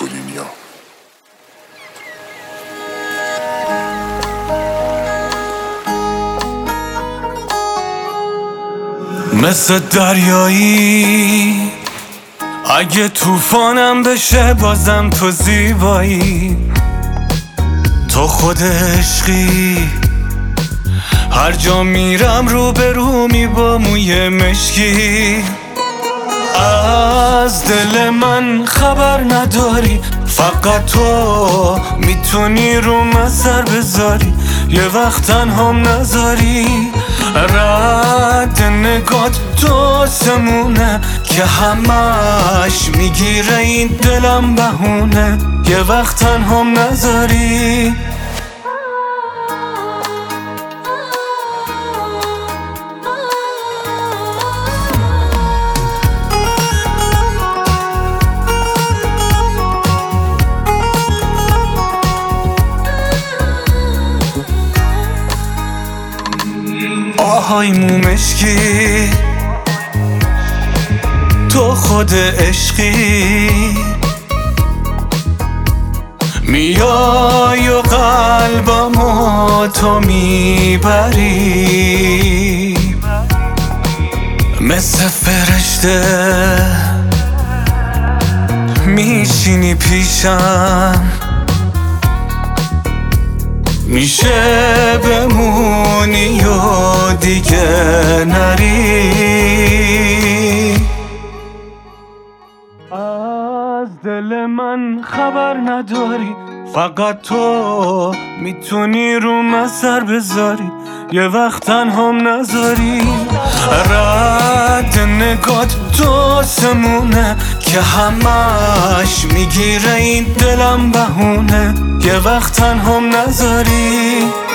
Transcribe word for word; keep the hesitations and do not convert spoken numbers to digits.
گاتولینیا. مثل دریایی اگه طوفانم بشه بازم تو زیبایی، تو خود عشقی، هر جا میرم رو به رو می با موی مشکی. از دل من خبر نداری، فقط تو میتونی رو من سر بذاری، یه وقت تنهام نذاری. رد نگات تو سمونه که همش میگیره این دلم بهونه، یه وقت تنهام نذاری. آهای مومشکی، تو خود عشقی، میای و قلبمو تو میبری، مثل فرشته میشینی پیشم، میشه بمونی و دیگه نری. از دل من خبر نداری، فقط تو میتونی رو من سر بذاری، یه وقت تنهام نذاری. رد نگات تو سمونه که همش میگیره این دلم بهونه، یه وقت تنهام نذاری.